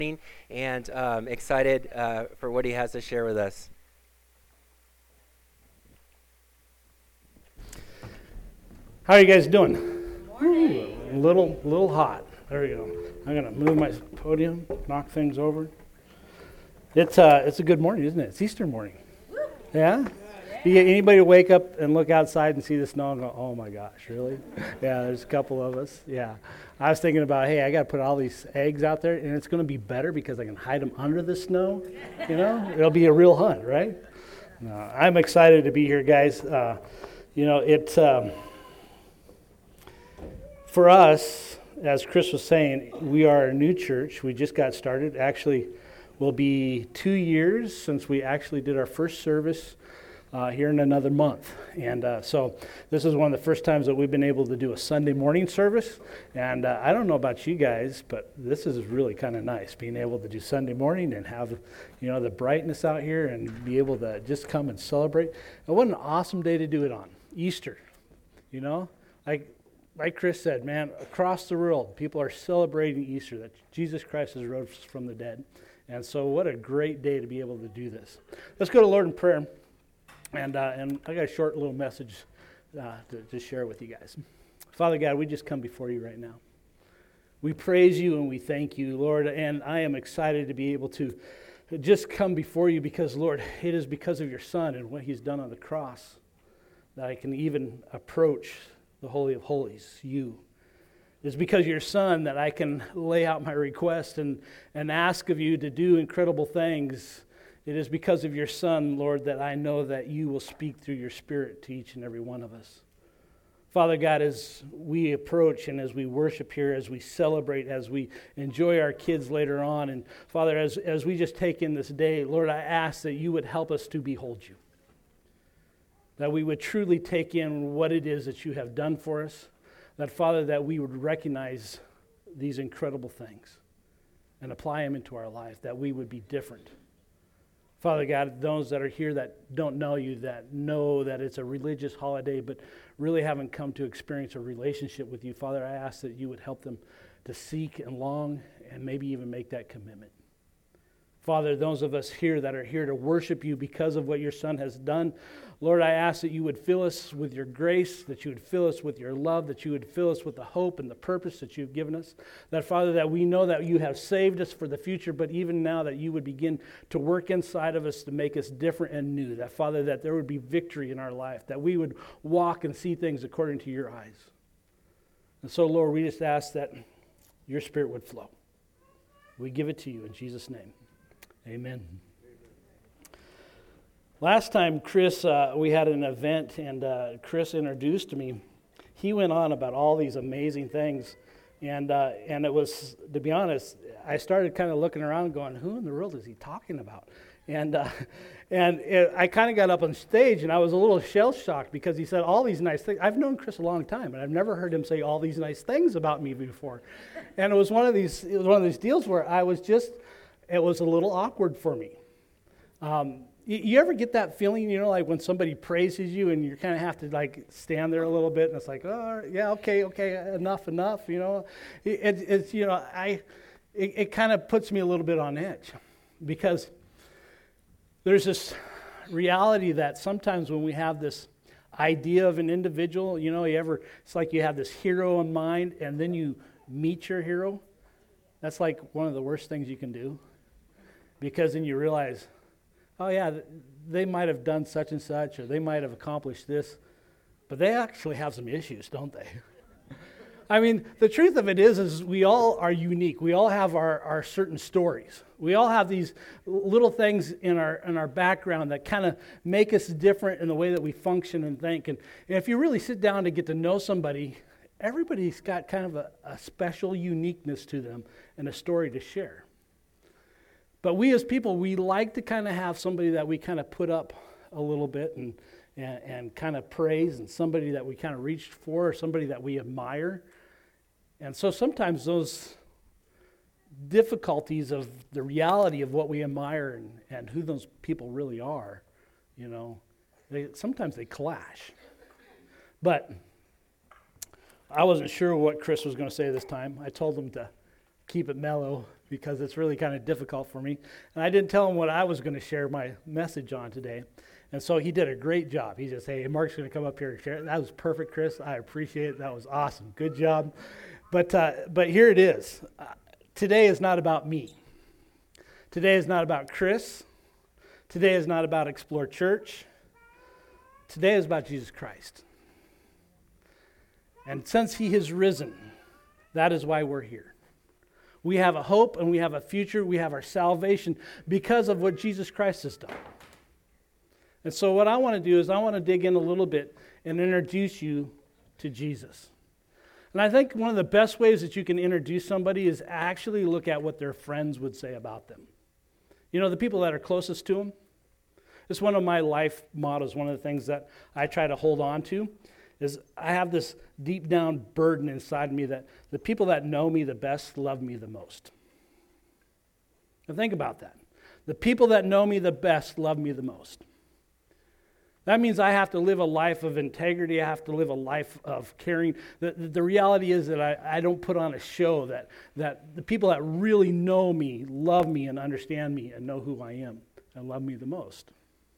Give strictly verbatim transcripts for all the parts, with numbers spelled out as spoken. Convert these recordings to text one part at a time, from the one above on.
and um, excited uh, for what he has to share with us. How are you guys doing? Morning. Ooh, a little, little hot. There we go. I'm gonna move my podium, knock things over. It's uh, it's a good morning, isn't it? It's Easter morning. Woo. Yeah. Do you get anybody to wake up and look outside and see the snow and go, "Oh my gosh, really?" Yeah, there's a couple of us. Yeah. I was thinking about, hey, I got to put all these eggs out there, and it's going to be better because I can hide them under the snow. You know, it'll be a real hunt, right? No, I'm excited to be here, guys. Uh, you know, it's um, for us, as Chris was saying, we are a new church. We just got started. Actually, will be two years since we actually did our first service uh, here in another month. And uh, so this is one of the first times that we've been able to do a Sunday morning service. And uh, I don't know about you guys, but this is really kind of nice, being able to do Sunday morning and have, you know, the brightness out here and be able to just come and celebrate. And what an awesome day to do it on, Easter, you know? Like, like Chris said, man, across the world, people are celebrating Easter, that Jesus Christ has rose from the dead. And so what a great day to be able to do this. Let's go to Lord in prayer. And uh, and I got a short little message uh, to, to share with you guys. Father God, we just come before you right now. We praise you and we thank you, Lord. And I am excited to be able to just come before you because, Lord, it is because of your Son and what he's done on the cross that I can even approach the Holy of Holies, you. It's because of your Son that I can lay out my request and, and ask of you to do incredible things. It is because of your Son, Lord, that I know that you will speak through your Spirit to each and every one of us. Father God, as we approach and as we worship here, as we celebrate, as we enjoy our kids later on, and Father, as, as we just take in this day, Lord, I ask that you would help us to behold you. That we would truly take in what it is that you have done for us. That, Father, that we would recognize these incredible things and apply them into our life, that we would be different. Father God, those that are here that don't know you, that know that it's a religious holiday, but really haven't come to experience a relationship with you, Father, I ask that you would help them to seek and long and maybe even make that commitment. Father, those of us here that are here to worship you because of what your Son has done, Lord, I ask that you would fill us with your grace, that you would fill us with your love, that you would fill us with the hope and the purpose that you've given us. That, Father, that we know that you have saved us for the future, but even now that you would begin to work inside of us to make us different and new. That, Father, that there would be victory in our life, that we would walk and see things according to your eyes. And so, Lord, we just ask that your Spirit would flow. We give it to you in Jesus' name. Amen. Last time, Chris, uh, we had an event, and uh, Chris introduced me. He went on about all these amazing things, and uh, and it was, to be honest, I started kind of looking around going, who in the world is he talking about? And uh, and it, I kind of got up on stage, and I was a little shell-shocked because he said all these nice things. I've known Chris a long time, and I've never heard him say all these nice things about me before. And it was one of these, it was one of these deals where I was just, it was a little awkward for me. Um, you, you ever get that feeling, you know, like when somebody praises you and you kind of have to like stand there a little bit and it's like, oh, yeah, okay, okay, enough, enough, you know. It, it, it's, you know, I, it, it kind of puts me a little bit on edge because there's this reality that sometimes when we have this idea of an individual, you know, you ever, it's like you have this hero in mind and then you meet your hero. That's like one of the worst things you can do. Because then you realize, oh yeah, they might have done such and such, or they might have accomplished this, but they actually have some issues, don't they? I mean, the truth of it is, is we all are unique. We all have our, our certain stories. We all have these little things in our in our background that kind of make us different in the way that we function and think. And, and if you really sit down to get to know somebody, everybody's got kind of a, a special uniqueness to them and a story to share. But we as people, we like to kind of have somebody that we kind of put up a little bit and, and, and kind of praise, and somebody that we kind of reach for, or somebody that we admire. And so sometimes those difficulties of the reality of what we admire and, and who those people really are, you know, they, sometimes they clash. But I wasn't sure what Chris was going to say this time. I told him to keep it mellow. because it's really kind of difficult for me. And I didn't tell him what I was going to share my message on today. And so he did a great job. He just, hey, Mark's going to come up here and share it. That was perfect, Chris. I appreciate it. That was awesome. Good job. But, uh, but here it is. Uh, today is not about me. Today is not about Chris. Today is not about Explore Church. Today is about Jesus Christ. And since he has risen, that is why we're here. We have a hope and we have a future. We have our salvation because of what Jesus Christ has done. And so what I want to do is I want to dig in a little bit and introduce you to Jesus. And I think one of the best ways that you can introduce somebody is actually look at what their friends would say about them. You know, the people that are closest to them. It's one of my life mottos, one of the things that I try to hold on to, is I have this deep down burden inside me that the people that know me the best love me the most. Now think about that. The people that know me the best love me the most. That means I have to live a life of integrity. I have to live a life of caring. The, the, the reality is that I, I don't put on a show, that, that the people that really know me, love me, and understand me, and know who I am, and love me the most.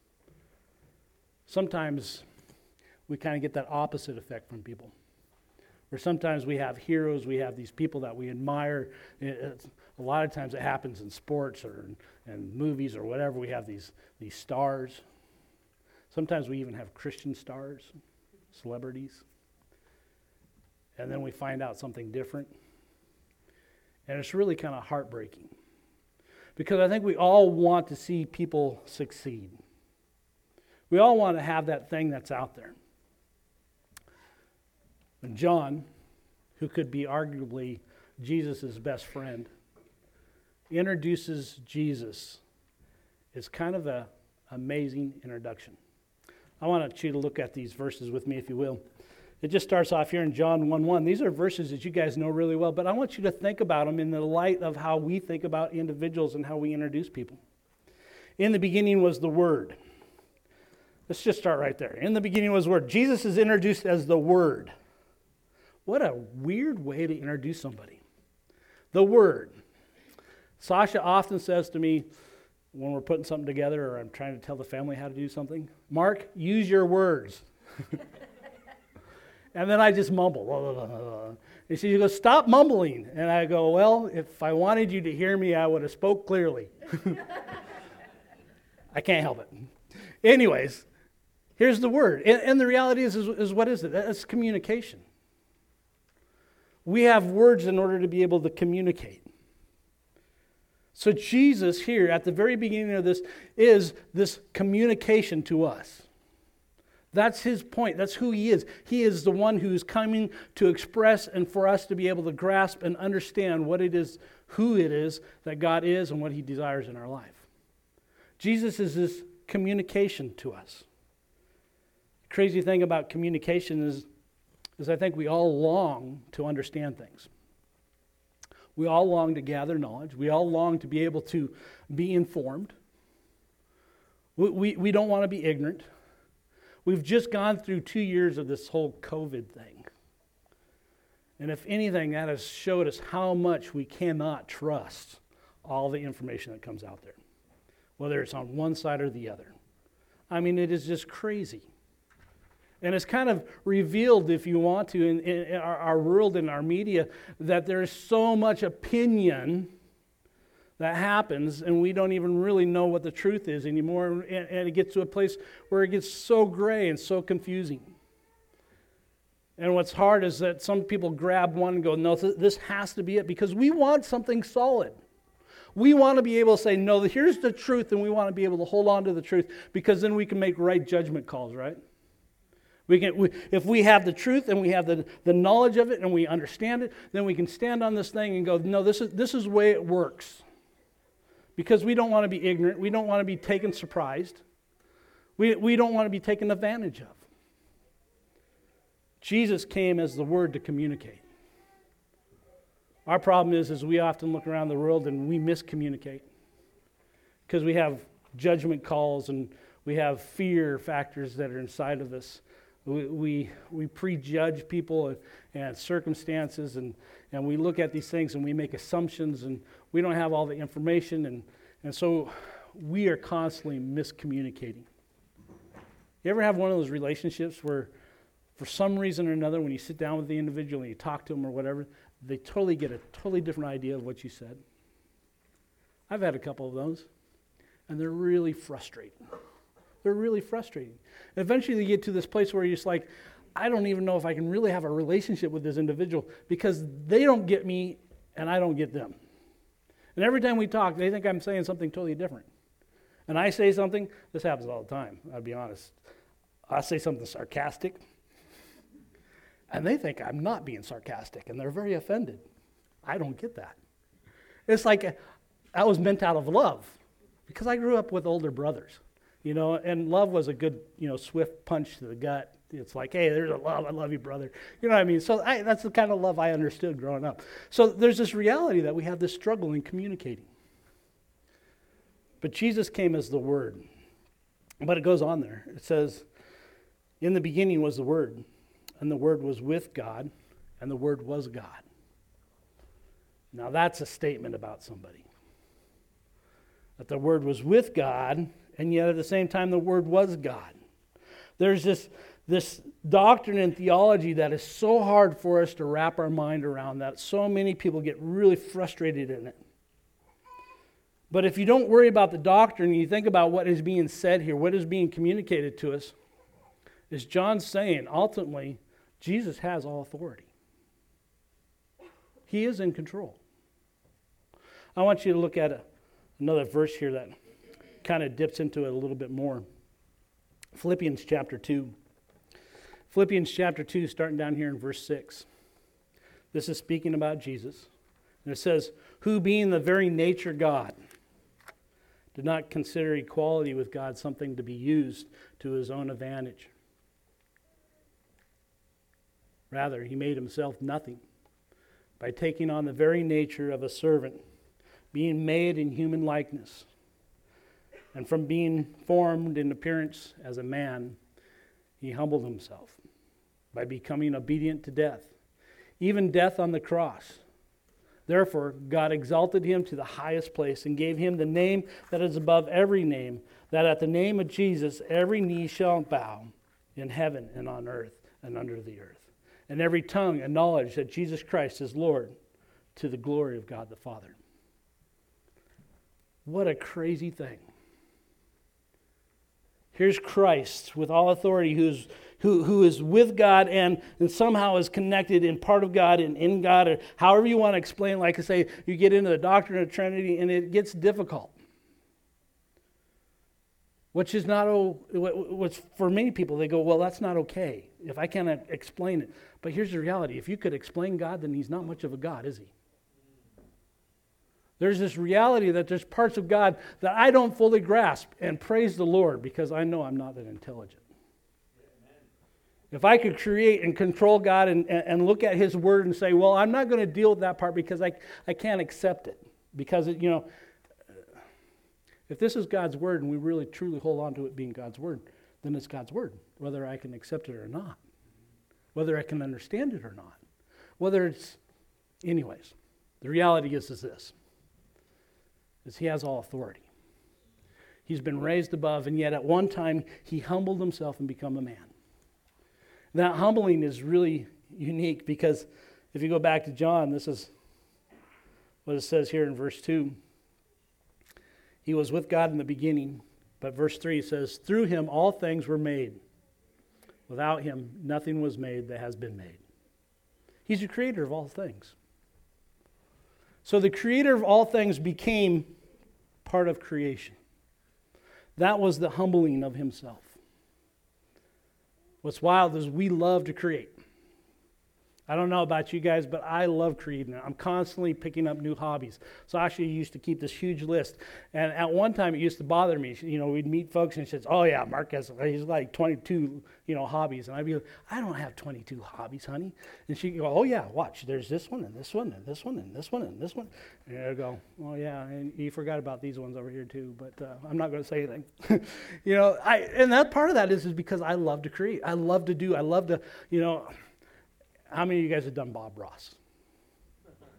Sometimes we kind of get that opposite effect from people. Where sometimes we have heroes, we have these people that we admire. It's, a lot of times it happens in sports or in, in movies or whatever. We have these, these stars. Sometimes we even have Christian stars, celebrities. And then we find out something different. And it's really kind of heartbreaking. Because I think we all want to see people succeed. We all want to have that thing that's out there. And John, who could be arguably Jesus' best friend, introduces Jesus. It's kind of an amazing introduction. I want you to look at these verses with me, if you will. It just starts off here in John one one. These are verses that you guys know really well, but I want you to think about them in the light of how we think about individuals and how we introduce people. In the beginning was the Word. Let's just start right there. In the beginning was the Word. Jesus is introduced as the Word. What a weird way to introduce somebody. The Word. Sasha often says to me when we're putting something together or I'm trying to tell the family how to do something, Mark, use your words. And then I just mumble. And she goes, stop mumbling. And I go, well, if I wanted you to hear me, I would have spoke clearly. I can't help it. Anyways, here's the Word. And, and the reality is, is, is, what is it? It's communication. We have words in order to be able to communicate. So Jesus here at the very beginning of this is this communication to us. That's his point. That's who he is. He is the one who is coming to express and for us to be able to grasp and understand what it is, who it is that God is and what he desires in our life. Jesus is this communication to us. The crazy thing about communication is, is I think we all long to understand things. We all long to gather knowledge. We all long to be able to be informed. We, we, we don't want to be ignorant. We've just gone through two years of this whole COVID thing. And if anything, that has showed us how much we cannot trust all the information that comes out there, whether it's on one side or the other. I mean, it is just crazy. And it's kind of revealed, if you want to, in, in our, our world and our media, that there's so much opinion that happens, and we don't even really know what the truth is anymore. And, and it gets to a place where it gets so gray and so confusing. And what's hard is that some people grab one and go, no, th- this has to be it, because we want something solid. We want to be able to say, no, here's the truth, and we want to be able to hold on to the truth, because then we can make right judgment calls, right? We can, we, if we have the truth and we have the, the knowledge of it and we understand it, then we can stand on this thing and go, no, this is this is the way it works. Because we don't want to be ignorant. We don't want to be taken surprised. We, we don't want to be taken advantage of. Jesus came as the Word to communicate. Our problem is, is we often look around the world and we miscommunicate. Because we have judgment calls and we have fear factors that are inside of us. We, we we prejudge people and, and circumstances, and, and we look at these things and we make assumptions, and we don't have all the information, and, and so we are constantly miscommunicating. You ever have one of those relationships where for some reason or another, when you sit down with the individual and you talk to them or whatever, they totally get a totally different idea of what you said? I've had a couple of those, and they're really frustrating. They're really frustrating. And eventually you get to this place where you're just like, I don't even know if I can really have a relationship with this individual because they don't get me and I don't get them. And every time we talk, they think I'm saying something totally different. And I say something, this happens all the time, I'll be honest. I say something sarcastic, and they think I'm not being sarcastic, and they're very offended. I don't get that. It's like a, I was meant out of love, because I grew up with older brothers, you know, and love was a good, you know, swift punch to the gut. It's like, hey, there's a love, I love you, brother. You know what I mean? So I, that's the kind of love I understood growing up. So there's this reality that we have this struggle in communicating. But Jesus came as the Word. But it goes on there. It says, in the beginning was the Word, and the Word was with God, and the Word was God. Now that's a statement about somebody. That the Word was with God, and yet at the same time the Word was God. There's this, this doctrine and theology that is so hard for us to wrap our mind around, that so many people get really frustrated in it. But if you don't worry about the doctrine, you think about what is being said here, what is being communicated to us, is John saying, ultimately, Jesus has all authority. He is in control. I want you to look at a, another verse here that kind of dips into it a little bit more. Philippians chapter two. Philippians chapter two, starting down here in verse six. This is speaking about Jesus. And it says, who being the very nature God, did not consider equality with God something to be used to his own advantage. Rather, he made himself nothing by taking on the very nature of a servant, being made in human likeness. And from being formed in appearance as a man, he humbled himself by becoming obedient to death, even death on the cross. Therefore, God exalted him to the highest place and gave him the name that is above every name, that at the name of Jesus every knee shall bow in heaven and on earth and under the earth, and every tongue acknowledge that Jesus Christ is Lord, to the glory of God the Father. What a crazy thing. Here's Christ with all authority, who's who who is with God and, and somehow is connected in part of God and in God, or however you want to explain. Like I say, you get into the doctrine of Trinity and it gets difficult. Which is not, what's for many people, they go, well, that's not okay if I can't explain it. But here's the reality. If you could explain God, then he's not much of a God, is he? There's this reality that there's parts of God that I don't fully grasp, and praise the Lord, because I know I'm not that intelligent. Amen. If I could create and control God and, and, and look at his word and say, well, I'm not going to deal with that part because I, I can't accept it. Because, it, you know, if this is God's word and we really truly hold on to it being God's word, then it's God's word, whether I can accept it or not, whether I can understand it or not, whether it's, anyways, the reality is, is this. Is he has all authority. He's been raised above, and yet at one time he humbled himself and became a man. That humbling is really unique, because if you go back to John, this is what it says here in verse two. He was with God in the beginning, but verse three says, through him all things were made. Without him nothing was made that has been made. He's the creator of all things. So the creator of all things became part of creation. That was the humbling of himself. What's wild is we love to create. I don't know about you guys, but I love creating. I'm constantly picking up new hobbies. So I actually used to keep this huge list. And at one time it used to bother me. You know, we'd meet folks and he says, oh yeah, Mark has he's like twenty-two, you know, hobbies. And I'd be like, I don't have twenty-two hobbies, honey. And she'd go, oh yeah, watch. There's this one and this one and this one and this one and this one. And I'd go, oh yeah, and you forgot about these ones over here too. But uh, I'm not going to say anything. you know, I and that part of that is, is because I love to create. I love to do. I love to, you know. How many of you guys have done Bob Ross?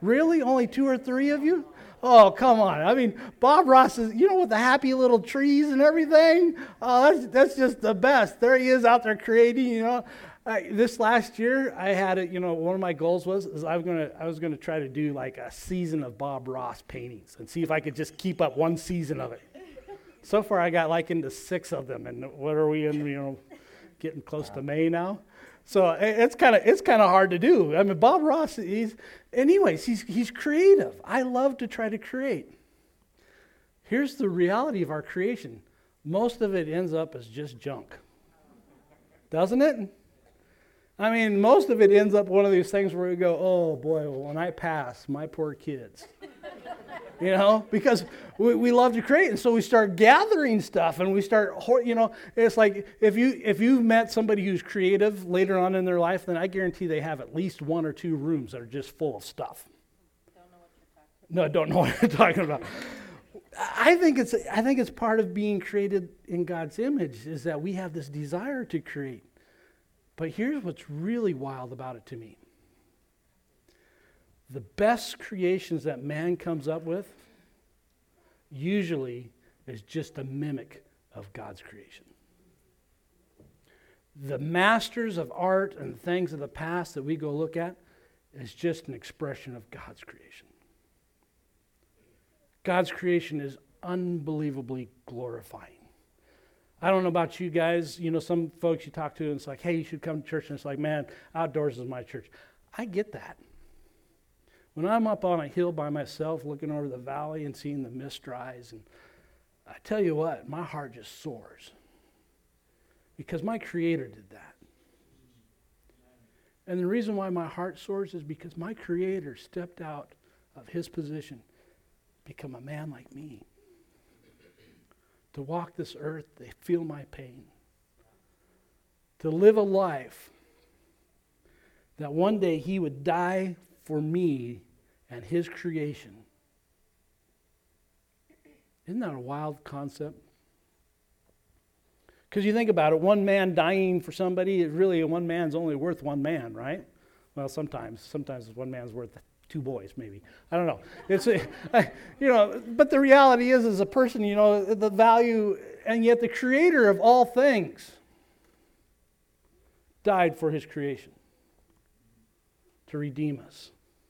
Really? Only two or three of you? Oh, come on. I mean, Bob Ross is, you know, with the happy little trees and everything. Oh, that's, that's just the best. There he is out there creating, you know. I, this last year, I had it, you know, one of my goals was, is I was going to I was going to try to do like a season of Bob Ross paintings and see if I could just keep up one season of it. So far, I got like into six of them. And what are we in, you know, getting close to May now? So it's kind of it's kind of hard to do. I mean, Bob Ross, he's, anyways, he's he's creative. I love to try to create. Here's the reality of our creation. Most of it ends up as just junk. Doesn't it? I mean, most of it ends up one of these things where we go, oh boy, well, when I pass, my poor kids. You know, because we, we love to create, and so we start gathering stuff, and we start, you know, it's like if you if you've met somebody who's creative later on in their life, then I guarantee they have at least one or two rooms that are just full of stuff. Don't know what you're talking about. No, don't know what you're talking about. I think it's I think it's part of being created in God's image is that we have this desire to create. But here's what's really wild about it to me. The best creations that man comes up with usually is just a mimic of God's creation. The masters of art and things of the past that we go look at is just an expression of God's creation. God's creation is unbelievably glorifying. I don't know about you guys. You know, some folks you talk to and it's like, hey, you should come to church. And it's like, man, outdoors is my church. I get that. When I'm up on a hill by myself looking over the valley and seeing the mist rise, and I tell you what, my heart just soars. Because my Creator did that. And the reason why my heart soars is because my Creator stepped out of His position, become a man like me. To walk this earth, to feel my pain. To live a life that one day He would die for me and His creation. Isn't that a wild concept? Because you think about it, one man dying for somebody, it really one man's only worth one man, right? Well, sometimes, sometimes one man's worth two boys, maybe. I don't know. It's a, you know, but the reality is, as a person, you know, the value, and yet the Creator of all things died for His creation to redeem us.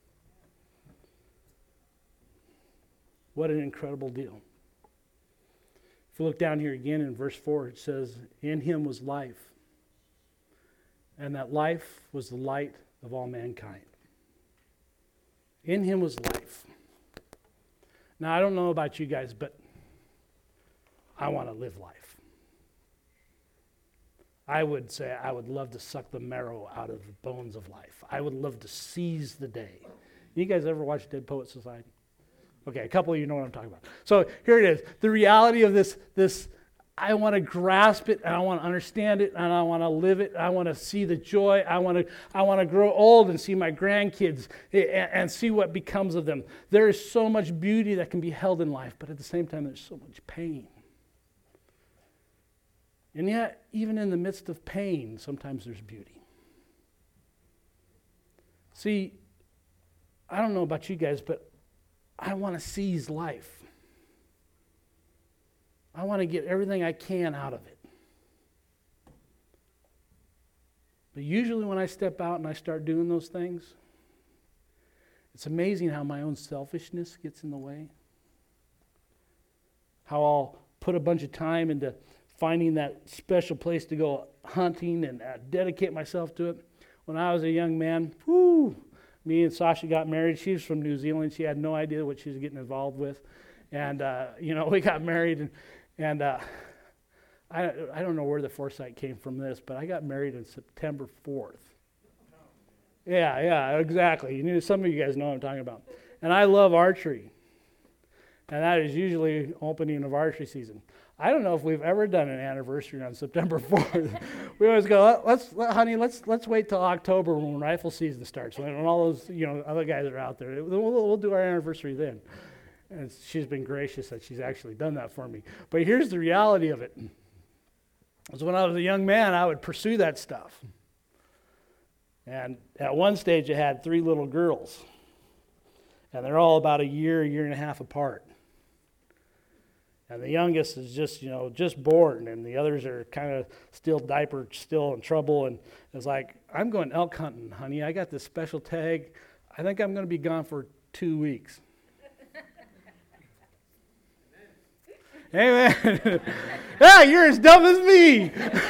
What an incredible deal. If you look down here again in verse four, it says, in Him was life, and that life was the light of all mankind. In Him was life. Now, I don't know about you guys, but I want to live life. I would say I would love to suck the marrow out of the bones of life. I would love to seize the day. You guys ever watch Dead Poet Society? Okay, a couple of you know what I'm talking about. So here it is. The reality of this, this I want to grasp it, and I want to understand it, and I want to live it. I want to see the joy. I want to I want to grow old and see my grandkids and, and see what becomes of them. There is so much beauty that can be held in life, but at the same time, there's so much pain. And yet, even in the midst of pain, sometimes there's beauty. See, I don't know about you guys, but I want to seize life. I want to get everything I can out of it. But usually when I step out and I start doing those things, it's amazing how my own selfishness gets in the way. How I'll put a bunch of time into finding that special place to go hunting and uh, dedicate myself to it. When I was a young man, whoo, me and Sasha got married. She was from New Zealand. She had no idea what she was getting involved with. And, uh, you know, we got married. And, and uh, I, I don't know where the foresight came from this, but I got married on September fourth. Yeah, yeah, exactly. You know, some of you guys know what I'm talking about. And I love archery. And that is usually opening of archery season. I don't know if we've ever done an anniversary on September fourth. We always go, let's, let, honey, let's let's wait till October when rifle season starts, when all those you know other guys are out there. We'll, we'll do our anniversary then. And she's been gracious that she's actually done that for me. But here's the reality of it. Is when I was a young man, I would pursue that stuff. And at one stage, I had three little girls. And they're all about a year, year and a half apart. And the youngest is just, you know, just born, and the others are kind of still diapered, still in trouble. And it's like, I'm going elk hunting, honey. I got this special tag. I think I'm going to be gone for two weeks. Amen. Yeah, you're as dumb as me.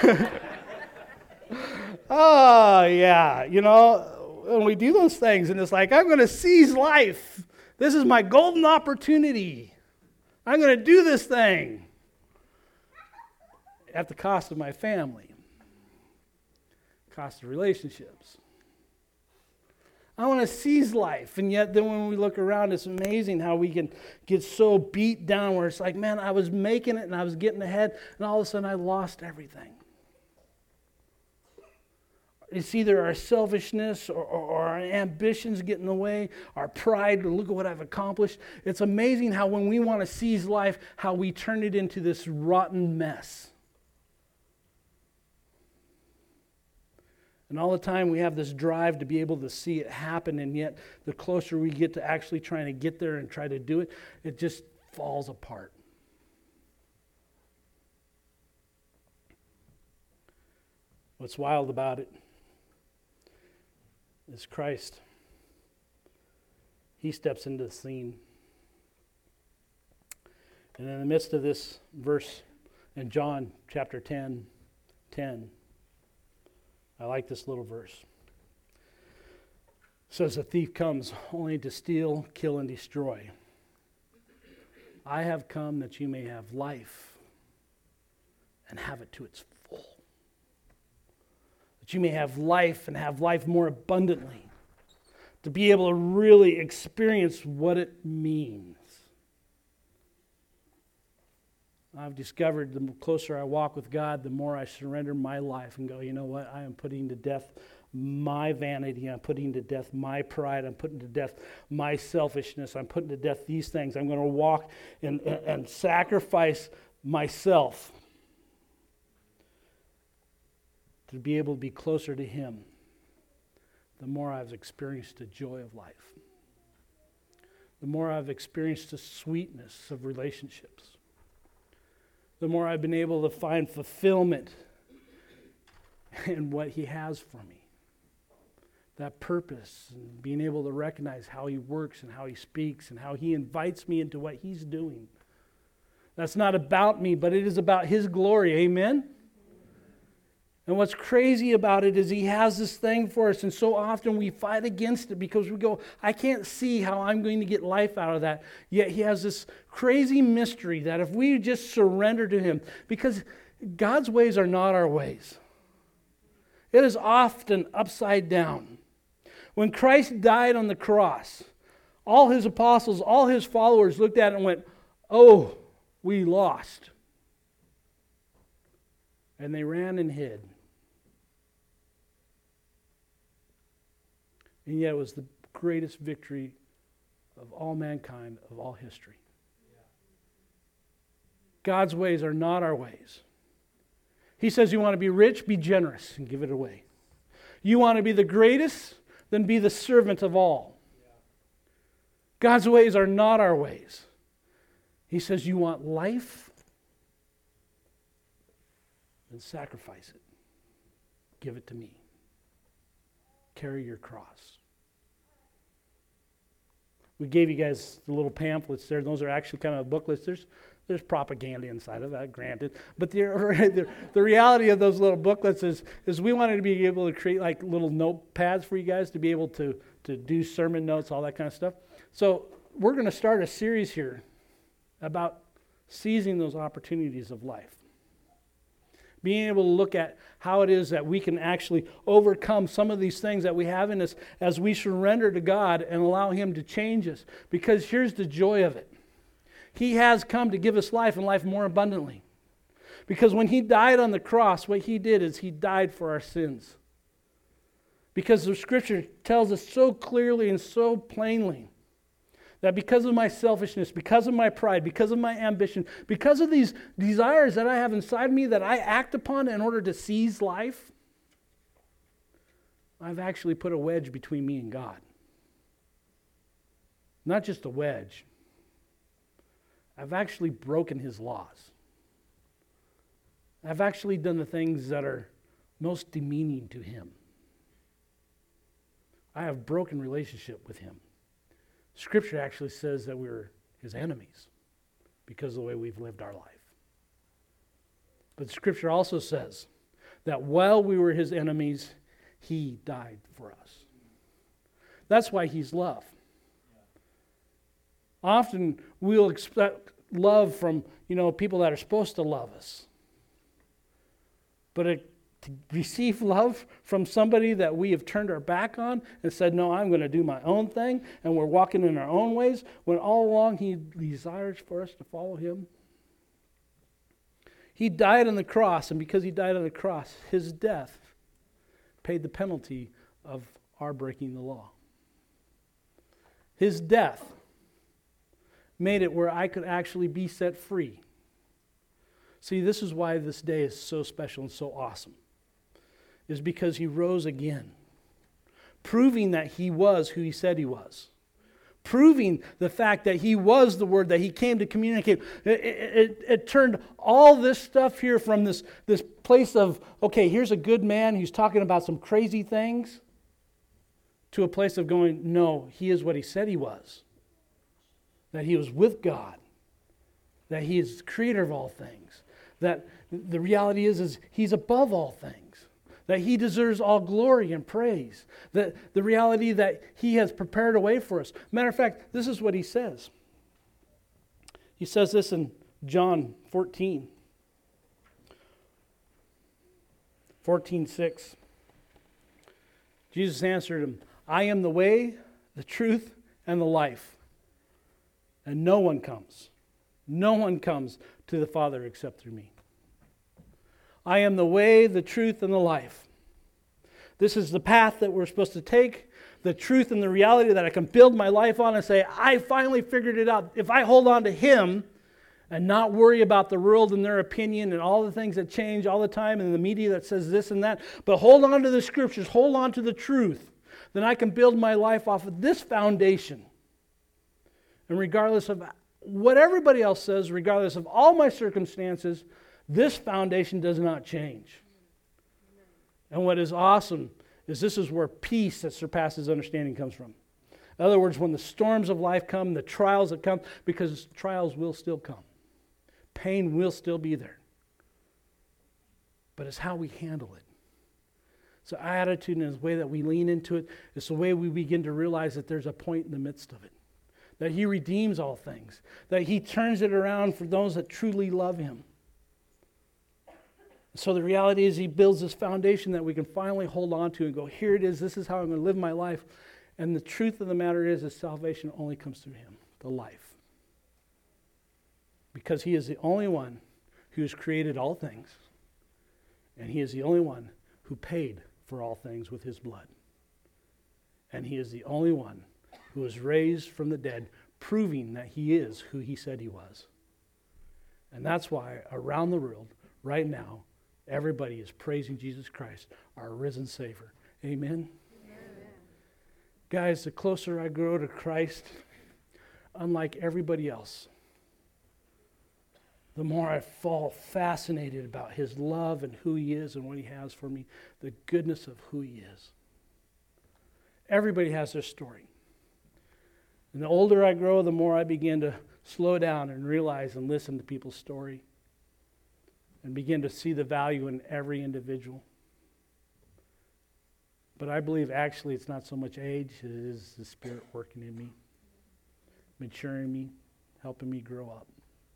Oh, yeah. You know, when we do those things, and it's like, I'm going to seize life. This is my golden opportunity. I'm going to do this thing at the cost of my family, cost of relationships. I want to seize life, and yet then when we look around, it's amazing how we can get so beat down where it's like, man, I was making it and I was getting ahead, and all of a sudden I lost everything. It's either our selfishness or, or, or our ambitions get in the way, our pride, look at what I've accomplished. It's amazing how when we want to seize life, how we turn it into this rotten mess. And all the time we have this drive to be able to see it happen, and yet the closer we get to actually trying to get there and try to do it, it just falls apart. What's wild about it is Christ. He steps into the scene. And in the midst of this verse in John chapter ten, ten, I like this little verse. It says, "The thief comes only to steal, kill, and destroy. I have come that you may have life and have it to its full. That you may have life and have life more abundantly. To be able to really experience what it means." I've discovered the closer I walk with God, the more I surrender my life and go, you know what? I am putting to death my vanity. I'm putting to death my pride. I'm putting to death my selfishness. I'm putting to death these things. I'm going to walk and, and, and sacrifice myself to be able to be closer to Him. The more I've experienced the joy of life. The more I've experienced the sweetness of relationships. The more I've been able to find fulfillment in what He has for me. That purpose, and being able to recognize how He works and how He speaks and how He invites me into what He's doing. That's not about me, but it is about His glory. Amen? And what's crazy about it is He has this thing for us, and so often we fight against it because we go, I can't see how I'm going to get life out of that. Yet He has this crazy mystery that if we just surrender to Him, because God's ways are not our ways. It is often upside down. When Christ died on the cross, all His apostles, all His followers looked at it and went, oh, we lost. And they ran and hid. And yet it was the greatest victory of all mankind, of all history. God's ways are not our ways. He says you want to be rich, be generous and give it away. You want to be the greatest, then be the servant of all. God's ways are not our ways. He says you want life, then sacrifice it. Give it to me. Carry your cross. We gave you guys the little pamphlets there. Those are actually kind of booklets. There's there's propaganda inside of that, granted. But the, the, the reality of those little booklets is, is we wanted to be able to create like little notepads for you guys to be able to, to do sermon notes, all that kind of stuff. So we're going to start a series here about seizing those opportunities of life. Being able to look at how it is that we can actually overcome some of these things that we have in us as we surrender to God and allow Him to change us. Because here's the joy of it. He has come to give us life and life more abundantly. Because when He died on the cross, what He did is He died for our sins. Because the Scripture tells us so clearly and so plainly that because of my selfishness, because of my pride, because of my ambition, because of these desires that I have inside me that I act upon in order to seize life, I've actually put a wedge between me and God. not just a wedge. I've actually broken his laws. I've actually done the things that are most demeaning to him. I have broken relationship with him. Scripture actually says that we're his enemies because of the way we've lived our life. But Scripture also says that while we were his enemies, he died for us. That's why he's love. Often we'll expect love from, you know, people that are supposed to love us. But it, to receive love from somebody that we have turned our back on and said, no, I'm going to do my own thing, and we're walking in our own ways, when all along he desires for us to follow him. He died on the cross, and because he died on the cross, his death paid the penalty of our breaking the law. His death made it where I could actually be set free. See, this is why this day is so special and so awesome. Is because he rose again, proving that he was who he said he was. Proving the fact that he was the word that he came to communicate. It, it, it turned all this stuff here from this, this place of, okay, here's a good man who's talking about some crazy things, to a place of going, no, he is what he said he was. That he was with God. That he is the creator of all things. That the reality is, is he's above all things. That he deserves all glory and praise. That the reality that he has prepared a way for us. Matter of fact, this is what he says. He says this in John fourteen. fourteen six. Jesus answered him, I am the way, the truth, and the life. And no one comes. No one comes to the Father except through me. I am the way, the truth, and the life. This is the path that we're supposed to take, the truth and the reality that I can build my life on and say, I finally figured it out. If I hold on to him and not worry about the world and their opinion and all the things that change all the time and the media that says this and that, but hold on to the Scriptures, hold on to the truth, then I can build my life off of this foundation. And regardless of what everybody else says, regardless of all my circumstances, this foundation does not change. And what is awesome is this is where peace that surpasses understanding comes from. In other words, when the storms of life come, the trials that come, because trials will still come. Pain will still be there. But it's how we handle it. So our attitude and the way that we lean into it, it's the way we begin to realize that there's a point in the midst of it. That he redeems all things. That he turns it around for those that truly love him. So the reality is he builds this foundation that we can finally hold on to and go, here it is, this is how I'm going to live my life. And the truth of the matter is, is salvation only comes through him, the life. Because he is the only one who has created all things. And he is the only one who paid for all things with his blood. And he is the only one who was raised from the dead, proving that he is who he said he was. And that's why around the world, right now, everybody is praising Jesus Christ, our risen Savior. Amen? Amen. Guys, the closer I grow to Christ, unlike everybody else, the more I fall fascinated about his love and who he is and what he has for me, the goodness of who he is. Everybody has their story. And the older I grow, the more I begin to slow down and realize and listen to people's story and begin to see the value in every individual. But I believe actually it's not so much age, it is the Spirit working in me, maturing me, helping me grow up.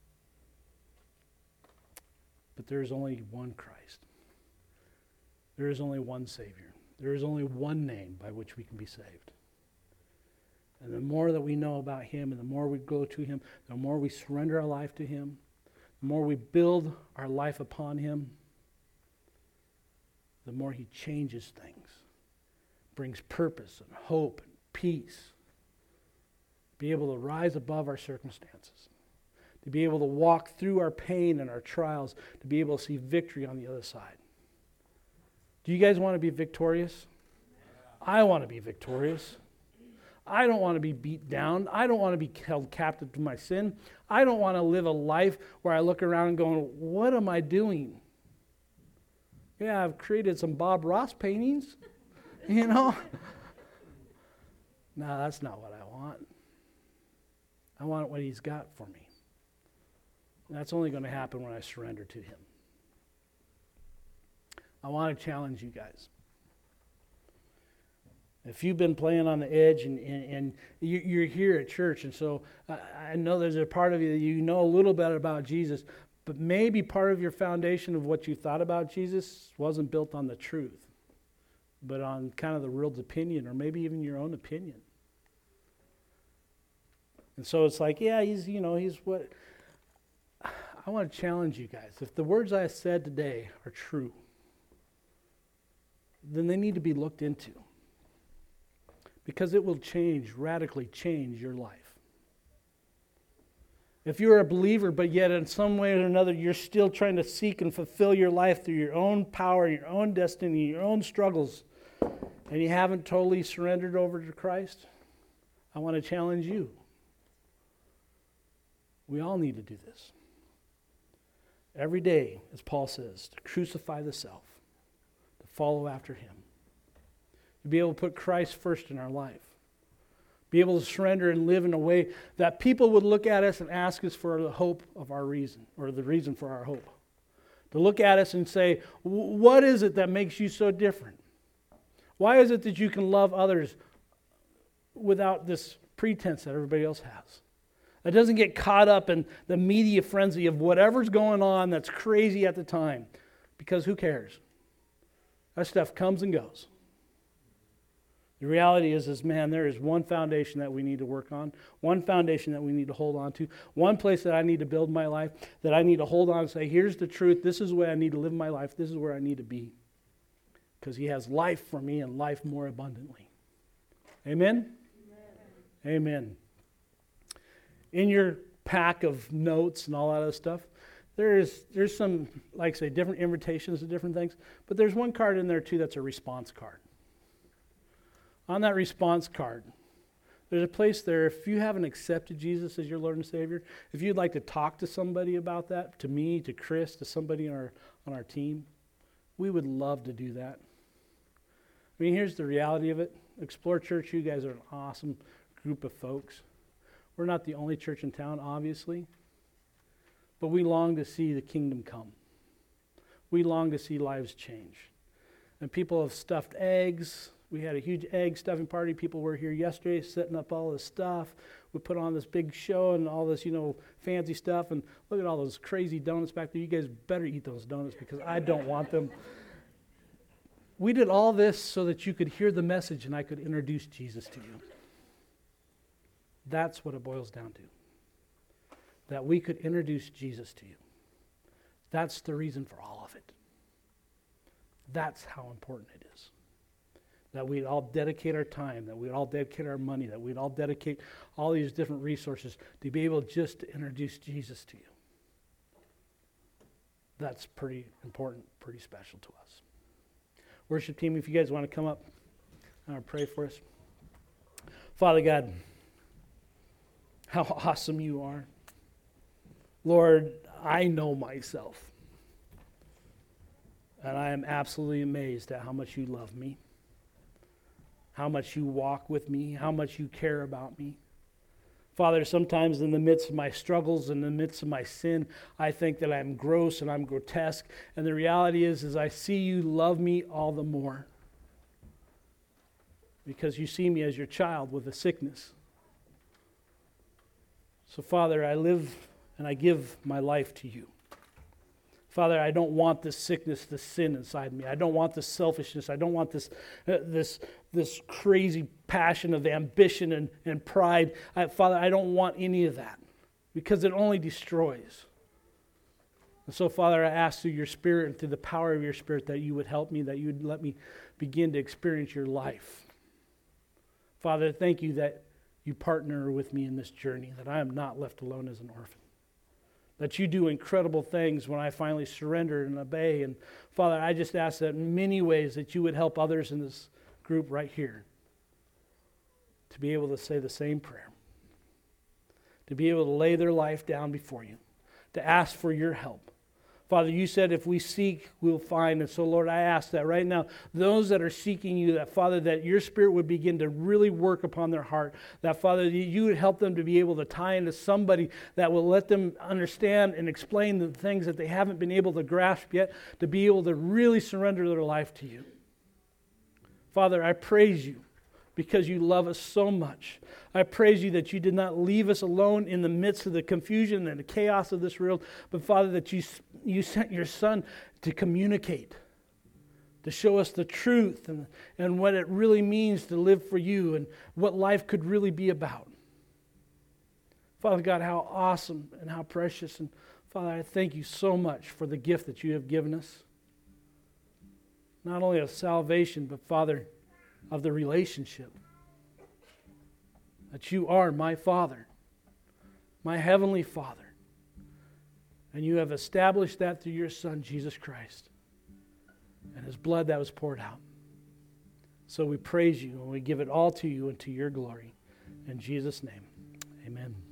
But there is only one Christ. There is only one Savior. There is only one name by which we can be saved. And the more that we know about him and the more we go to him, the more we surrender our life to him, the more we build our life upon him, the more he changes things, brings purpose and hope and peace. Be able to rise above our circumstances, to be able to walk through our pain and our trials, to be able to see victory on the other side. Do you guys want to be victorious? I want to be victorious. I don't want to be beat down. I don't want to be held captive to my sin. I don't want to live a life where I look around and going, what am I doing? Yeah, I've created some Bob Ross paintings, you know. No, that's not what I want. I want what he's got for me. And that's only going to happen when I surrender to him. I want to challenge you guys. If you've been playing on the edge and, and, and you, you're here at church, and so I, I know there's a part of you that you know a little bit about Jesus, but maybe part of your foundation of what you thought about Jesus wasn't built on the truth, but on kind of the world's opinion, or maybe even your own opinion. And so it's like, yeah, he's, you know, he's what... I want to challenge you guys. If the words I said today are true, then they need to be looked into. Because it will change, radically change your life. If you're a believer, but yet in some way or another you're still trying to seek and fulfill your life through your own power, your own destiny, your own struggles, and you haven't totally surrendered over to Christ, I want to challenge you. We all need to do this. Every day, as Paul says, to crucify the self, to follow after him. To be able to put Christ first in our life. Be able to surrender and live in a way that people would look at us and ask us for the hope of our reason, or the reason for our hope. To look at us and say, what is it that makes you so different? Why is it that you can love others without this pretense that everybody else has? It doesn't get caught up in the media frenzy of whatever's going on that's crazy at the time. Because who cares? That stuff comes and goes. The reality is, is, man, there is one foundation that we need to work on, one foundation that we need to hold on to, one place that I need to build my life, that I need to hold on and say, here's the truth, this is the way I need to live my life, this is where I need to be. Because he has life for me and life more abundantly. Amen? Amen. Amen. In your pack of notes and all that other stuff, there's there's some, like I say, different invitations to different things, but there's one card in there too that's a response card. On that response card, there's a place there, if you haven't accepted Jesus as your Lord and Savior, if you'd like to talk to somebody about that, to me, to Chris, to somebody on our, on our team, we would love to do that. I mean, here's the reality of it. Explore Church, you guys are an awesome group of folks. We're not the only church in town, obviously, but we long to see the kingdom come. We long to see lives change. And people have stuffed eggs. We had a huge egg stuffing party. People were here yesterday setting up all this stuff. We put on this big show and all this, you know, fancy stuff. And look at all those crazy donuts back there. You guys better eat those donuts because I don't want them. We did all this so that you could hear the message and I could introduce Jesus to you. That's what it boils down to. That we could introduce Jesus to you. That's the reason for all of it. That's how important it is. That we'd all dedicate our time, that we'd all dedicate our money, that we'd all dedicate all these different resources to be able just to introduce Jesus to you. That's pretty important, pretty special to us. Worship team, if you guys want to come up, I want to pray for us. Father God, how awesome you are. Lord, I know myself. And I am absolutely amazed at how much you love me, how much you walk with me, how much you care about me. Father, sometimes in the midst of my struggles, in the midst of my sin, I think that I'm gross and I'm grotesque. And the reality is, is I see you love me all the more. Because you see me as your child with a sickness. So, Father, I live and I give my life to you. Father, I don't want this sickness, this sin inside me. I don't want this selfishness. I don't want this uh, this this crazy passion of ambition and, and pride. I, Father, I don't want any of that because it only destroys. And so, Father, I ask through your Spirit and through the power of your Spirit that you would help me, that you would let me begin to experience your life. Father, thank you that you partner with me in this journey, that I am not left alone as an orphan. That you do incredible things when I finally surrender and obey. And Father, I just ask that in many ways that you would help others in this group right here. to be able to say the same prayer, to be able to lay their life down before you, to ask for your help. Father, you said if we seek, we'll find. And so, Lord, I ask that right now, those that are seeking you, that, Father, that your Spirit would begin to really work upon their heart. That, Father, you would help them to be able to tie into somebody that will let them understand and explain the things that they haven't been able to grasp yet, to be able to really surrender their life to you. Father, I praise you because you love us so much. I praise you that you did not leave us alone in the midst of the confusion and the chaos of this world, but Father, that you, you sent your Son to communicate, to show us the truth and, and what it really means to live for you and what life could really be about. Father God, how awesome and how precious. And Father, I thank you so much for the gift that you have given us. Not only of salvation, but Father, of the relationship. That you are my Father, my Heavenly Father. And you have established that through your Son, Jesus Christ, and his blood that was poured out. So we praise you and we give it all to you and to your glory. In Jesus' name, amen.